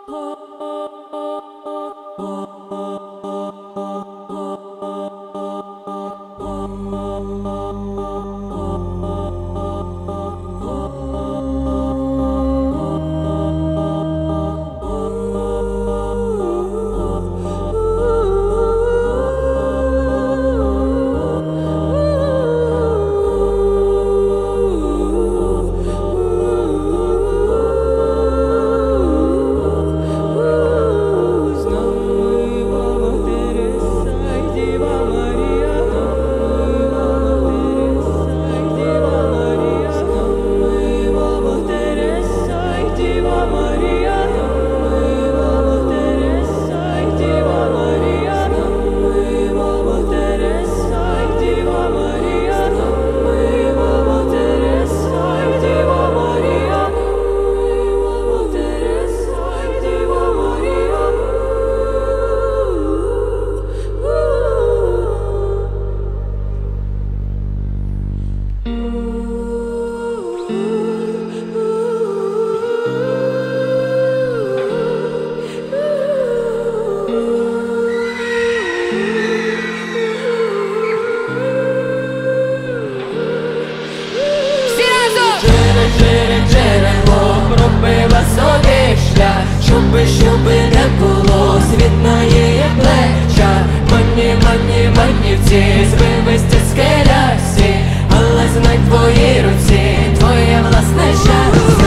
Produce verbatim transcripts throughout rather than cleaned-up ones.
Щоби, щоби не було, світ на її плечах. Мені, мені, манівці, звивисті скелясі, але знай в твоїй руці твоє власне щастя.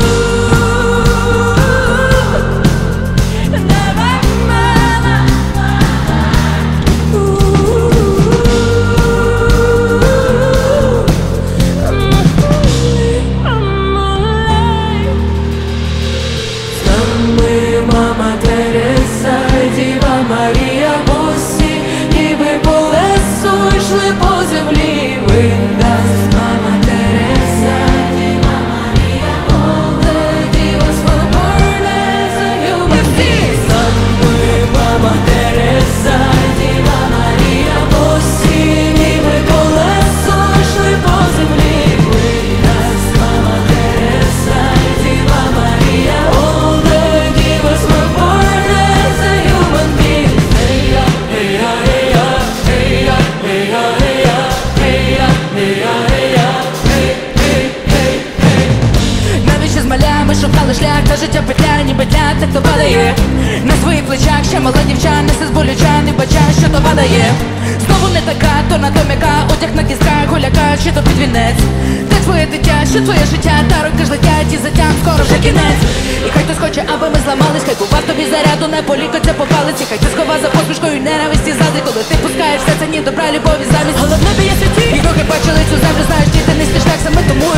Мама Тереса, Діва Марія, босі, ніби по лесу йшли по землі. Windows, Мама Тереса, Діва Марія, all the divas were born as a human being. Саме Мама Тереса, Діва Марія, босі, ніби по лесу йшли по землі. Windows, Мама Тереса, Діва Марія, all the divas were born as a human being. Hey ya, hey ya, hey ya, hey ya, hey ya, hey ya, hey ya, hey ya, hey ya, hey, hey, hey, hey. Навіщо з маля ми шукали шлях, та життя петля, ніби для тих, хто падає. На своїх плечах ще мала дівча, несе з болюча, не бача, що то падає. Знову не така, то на то м'яка, одяг на кістках, голяка, чи то під вінець. Де твоє дитя, що твоє життя, та роки ж летять і затям, скоро вже кінець. І хай хтось хоче, аби ми зламались, хай кував тобі заряду, не полікоться по палиці. Хай ти схова за посмішкою ненависті ззади, коли ти пускаєш все це ні добра, любові замість. Головне б'є світі. І роки бачили цю землю, знаєш, діти не шлях, саме тому